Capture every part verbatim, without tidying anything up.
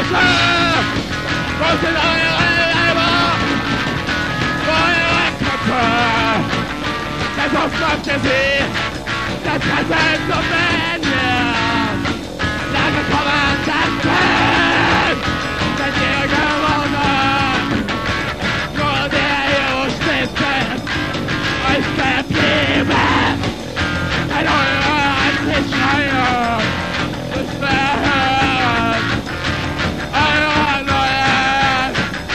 Scheiße! Wo sind eure Leiber? Wo eure Köpfe? Der Duft auf der See, das Ganze ist so beendet. Lange Kommandanten seid ihr gewonnen. Nur der Hero-Spitze ist geblieben. Ein eure Antischreier ist verhört. Eure neue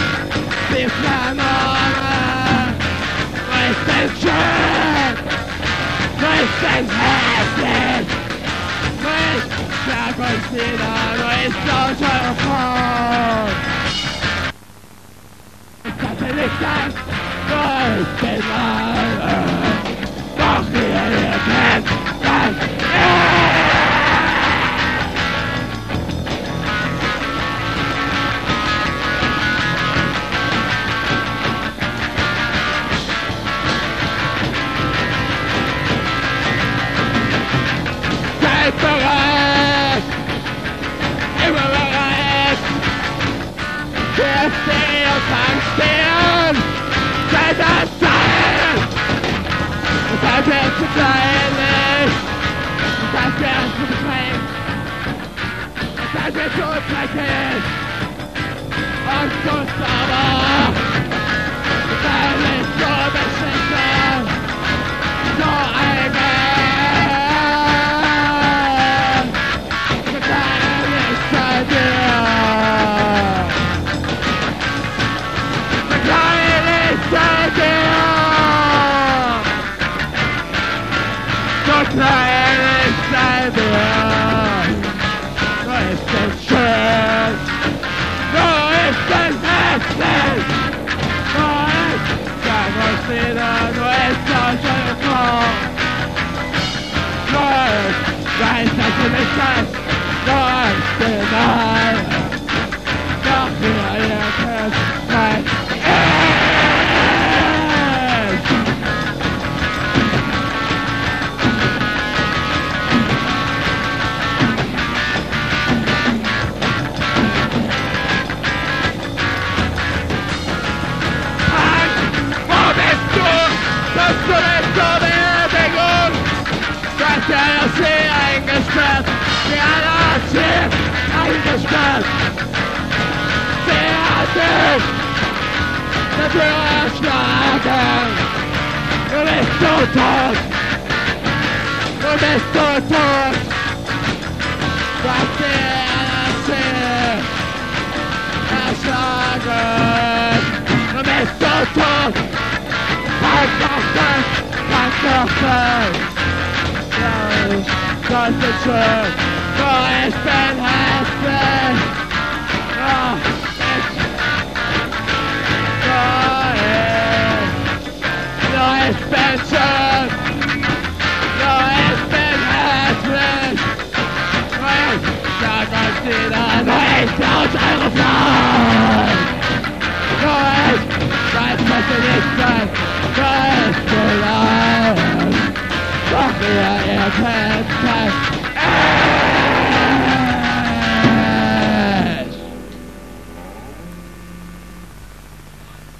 Bislanone ist es schön, ist es hässlich. Nicht stark und wieder, nur ist aus eurer Frau. Ich hatte nicht das, nur ich bin alle. Doch ihr, ihr kennt das. Seid bereit, immer bereit. Der Stereotyp stehen, seid das Teil. Das wird zu kleinlich, das wird zu beschränkt, das wird zu dreckig und zu sauber. Das ist so beschissen, so eigen. Wir können nicht bei dir. Wir können nicht bei dir. So klein ist dein Bild, so ist es schön, so ist es hässlich, so ist kein was wieder, so ist das eine Frau, so ist, weiß, dass du nicht kannst, so ist die Wahrheit, doch wir ihr könnt sein. Du bist zur Beerdigung, du hast ja das See eingesperrt, ja das See eingesperrt. Sie hat dich der Tür erschlagen, du bist so tot, du bist so tot. Du hast dir das See erschlagen, du bist so tot. Halt doch das, halt doch das. Ja, das ist schön, so ich bin hässlich. Ja.